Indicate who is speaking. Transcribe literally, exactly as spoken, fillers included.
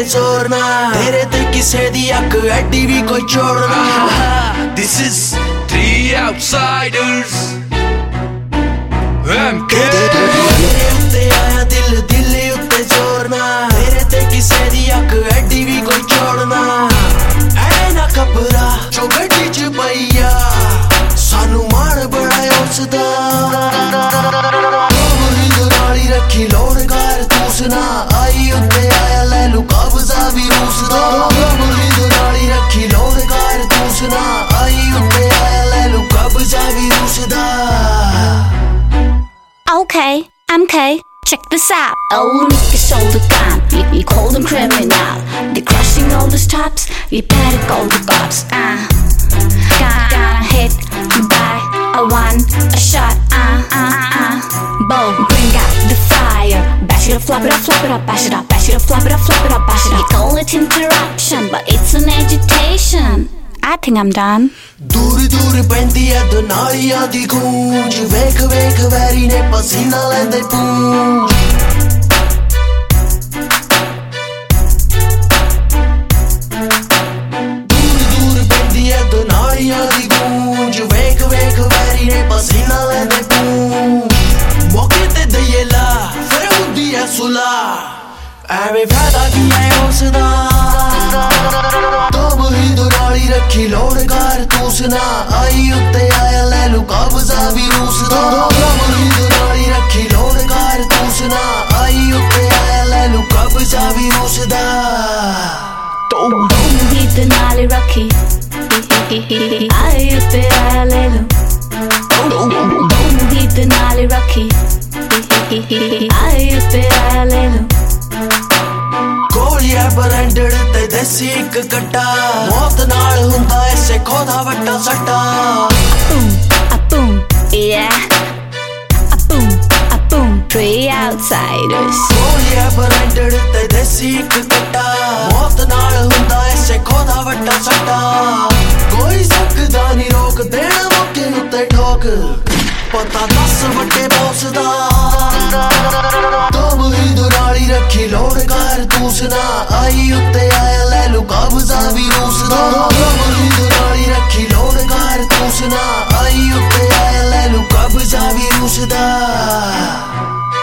Speaker 1: ਜ਼ੋਰ ਨਾ ਤੇਰੇ ਤੇ ਕਿਸੇ ਦੀ ਅੱਖ ਐਡੀ ਵੀ ਕੋਈ ਚੋੜਨਾ
Speaker 2: This is three outsiders M K
Speaker 1: ਤੇਰੇ ਉੱਤੇ ਆਇਆ ਦਿਲ ਦਿਲ ਉੱਤੇ ਜ਼ੋਰ ਨਾ ਤੇਰੇ ਤੇ ਕਿਸੇ ਦੀ ਅੱਖ ਐਡੀ ਵੀ ਕੋਈ ਚੋੜਨਾ ਐ ਨਾ ਘਬਰਾ ਜੋ ਗੱਡੀ ਚ ਪਈਆ ਸਾਨੂੰ ਮਾਣ ਬੜਾ ਉਸਦਾ ਨਾਲੀ ਰੱਖੀ ਲੋੜਗਾਰ ਤੂਸਨਾ ਆਈ ਉੱਤੇ ਆਇਆ ਲੈ ਲੂ ਕਬਜ਼ਾ ਵੀ ਰੂਸਦਾ ਨਾਲੀ ਰੱਖੀ ਲੋੜਗਾਰ ਤੂਸਨਾ ਆਈ ਉੱਤੇ ਆਇਆ ਲੈ ਲੂ ਕਬਜ਼ਾ ਵੀ ਰੂਸਦਾ
Speaker 3: Okay, M K, check this out. Oh, look, it's all the time. You, you call them criminal. They're crushing all the stops. You better call the cops. Uh, got, got hit by a one, a shot. Uh, uh, uh. Boom, bring out the fire. Bash it up, flop it up, flop it up, bash it up, bash it up, flop it up, flop it up, bash it up. You call it interruption, but it's an agitation. I think I'm done.
Speaker 1: ਦੂਰ ਦੂਰ ਪੈਂਦੀ ਐ ਦੁਨਾਲੀਆਂ ਦੀ ਗੂੰਜ ਵੇਖ ਵੇਖ very ਨੇ ਪਸੀਨਾ ਲੈਂਦੇ ਪੂੰਜ ਦੂਰ ਦੂਰ ਪੈਂਦੀ ਐ ਦੁਨਾਲੀਆਂ ਦੀ ਗੂੰਜ ਵੇਖ ਵੇਖ ਵੈਰੀ ਨੇ ਪਸੀਨਾ ਲੈਂਦੇ ਪੂੰਜ ਮੌਕੇ ਤੇ ਦਈਏ ਲਾ ਫਿਰ ਹੁੰਦੀ ਐ ਸੁਲਾ ਐਵੇਂ ਫਾਇਦਾ ਕੀ ਐ ਉਸਦਾ ਤਬ ਹੀ ਦੁਨਾਲੀ ਰੱਖੀ ਲੋੜਗਾਰ ਤੂਸਨਾ ਆਈ ਉੱਤੇ ਆਇਆ ਲੈ ਲੂ ਕਬਜ਼ਾ ਵੀ ਰੂਸਦਾ ਤਬ ਹੀ ਦੁਨਾਲੀ ਰੱਖੀ ਲੋੜਗਾਰ ਤੂਸਨਾ ਆਈ ਉੱਤੇ ਆਇਆ ਲੈ ਲੂ ਕਬਜ਼ਾ ਵੀ ਰੂਸਦਾ
Speaker 3: ਤਬ ਹੀ ਦੁਨਾਲੀ ਰੱਖੀ ਆਈ ਉੱਤੇ ਆਇਆ ਲੈ ਲੂ ਤਬ ਹੀ ਦੁਨਾਲੀ ਰੱਖੀ ਆਈ ਉੱਤੇ ਆਇਆ ਲੈ ਲੂ
Speaker 1: ਗੋਲੀਆਂ ਬਰੰਡੜ ਤੇ ਦੇਸੀ ਇੱਕ ਕੱਟਾ ਮੌਤ ਨਾਲ ਹੁੰਦਾ ਐਸੇ ਖੋਦਾ ਵੱਟਾ ਸੱਟਾ
Speaker 3: boom, a boom, yeah, a boom, a boom, three outsiders.
Speaker 1: ਗੋਲੀਆਂ ਬਰੰਡੜ ਤੇ ਦੇਸੀ ਇੱਕ ਕੱਟਾ ਮੌਤ ਨਾਲ ਹੁੰਦਾ ਐਸੇ ਖੋਦਾ ਵੱਟਾ ਸੱਟਾ ਕੋਈ ਸਕਦਾ ਨਹੀਂ ਰੋਕ ਦੇਣਾ ਮੌਕੇ ਉੱਤੇ ਠੋਕ ਪਤਾ ਦੱਸ ਵੱਡੇ ਬੌਸ ਦਾ ਤਬ ਹੀ ਦੁਨਾਲੀ ਰੱਖੀ ਲੋੜਗਾਰ ਤੂਸਨਾ ਆਈ ਉੱਤੇ ਆਇਆ ਲੈ ਲੂ ਕਬਜ਼ਾ ਵੀ ਰੂਸਦਾ ਤਬ ਹੀ ਦੁਨਾਲੀ ਰੱਖੀ ਲੋੜਗਾਰ ਤੂਸਨਾ ਆਈ ਉੱਤੇ ਆਇਆ ਲੈ ਲੂ ਕਬਜ਼ਾ ਵੀ ਰੂਸਦਾ